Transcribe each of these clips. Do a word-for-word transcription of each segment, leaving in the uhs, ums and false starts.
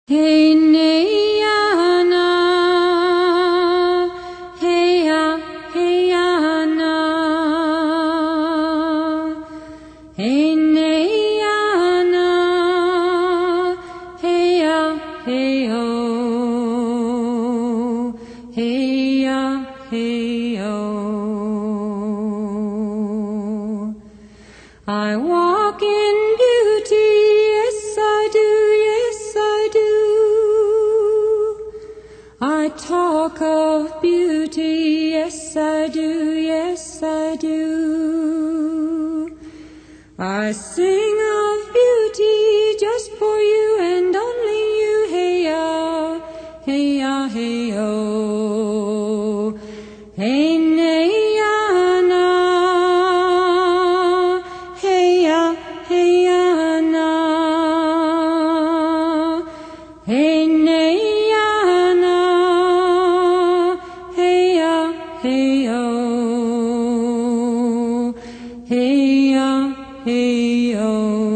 Hey ya na, hey ya, hey ya na, hey ya na, hey ya, hey yo, hey ya, hey yo. I walk in beauty, yes I do, yes I do. I talk of beauty, yes I do, yes I do. I sing of beauty just for you and only you, hey ya, hey ya, hey yo. Hey ya na, hey ya, hey ya na, hey ya na, hey ya, hey yo, hey ya, hey yo.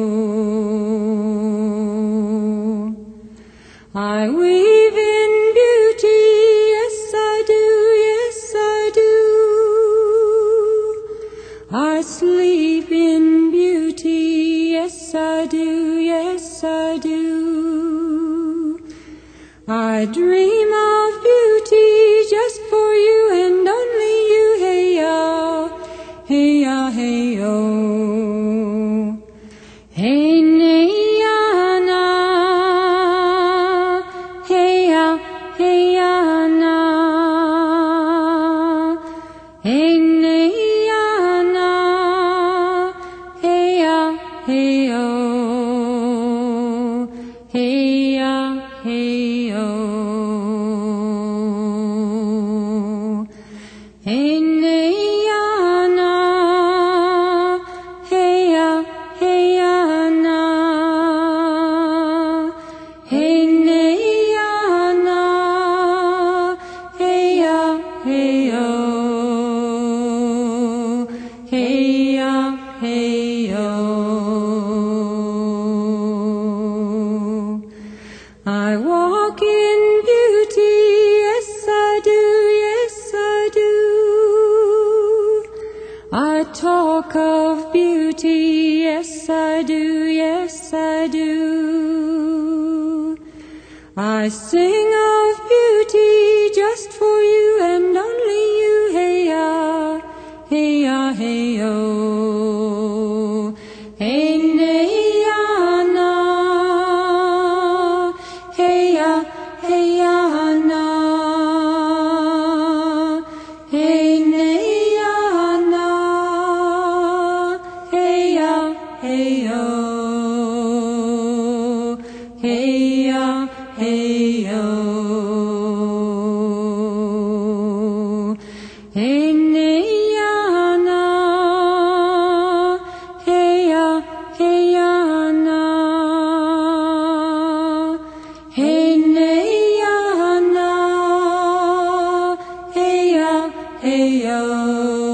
I weave in beauty, yes I do, yes I do. I sleep in beauty, yes I do, yes I do. I dream of beauty just for you and only you, hey ya, hey ya, hey yo. Hey ya na, hey ya, hey ya na, hey ya na, hey ya, hey yo, hey ya, hey yo. Hey ya na, hey ya, hey ya na, hey ya na, hey ya, hey yo, hey ya, hey yo. I walk in beauty, yes I do, yes I do. I talk of beauty, yes I do, yes I do. I sing of beauty just for you and only you, hey ya, hey ya, hey yo. Hey ya na, hey ya, hey ya na, hey ya na, hey ya, hey yo, hey ya, hey yo. Hey ya na, hey ya, hey ya na, hey ya na, hey ya, hey yo.